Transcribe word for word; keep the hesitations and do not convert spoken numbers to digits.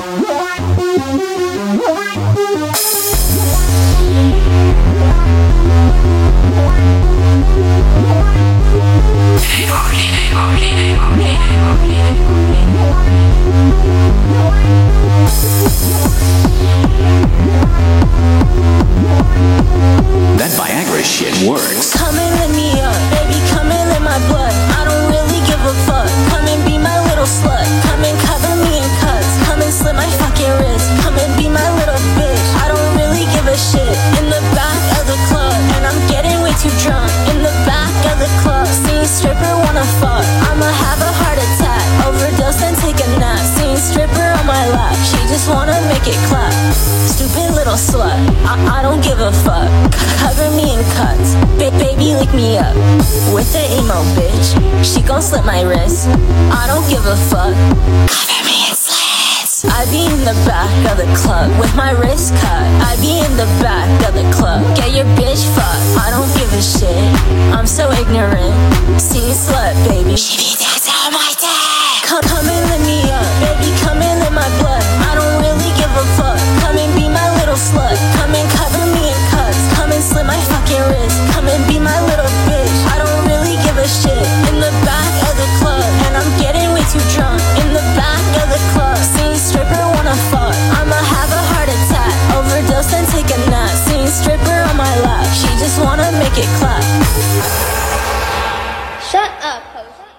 That Viagra shit works. Come and lit me up, baby, come and lit my blood. I don't really give a fuck. Come and be my little slut. Come and cover me in cuts. Come and slit my fucking wrist. Come and be my little bitch. I don't really give a shit. In the back of the club, and I'm getting way too drunk. In the back of the club, seeing stripper wanna fuck. I'ma have a heart attack, overdose and take a nap. Seeing stripper on my lap, she just wanna make it clap. Stupid little slut, I, I don't give a fuck. C- cover me in cuts, ba- baby lick me up. With the emo bitch, she gon' slit my wrist. I don't give a fuck. Cover me in slits. I be in the back of the club with my wrist cut. I be in the back of the club, get your bitch fucked. I don't give a shit, I'm so ignorant. Seen slut, baby, she be dancing on my dick. Come, come and lit me up, baby, come and lit my blood. I don't really give a fuck. Come and be my little slut. Come and cover me in cuts. Come and slit my fucking wrist. Come and be my little bitch. I don't really give a shit. In the back of the club, and I'm getting way too drunk. In the back of the club, seeing stripper wanna fuck. I'ma have a heart attack, overdose and take a nap. Seeing stripper on my lap, she just wanna make it clap. Shut up, Jose.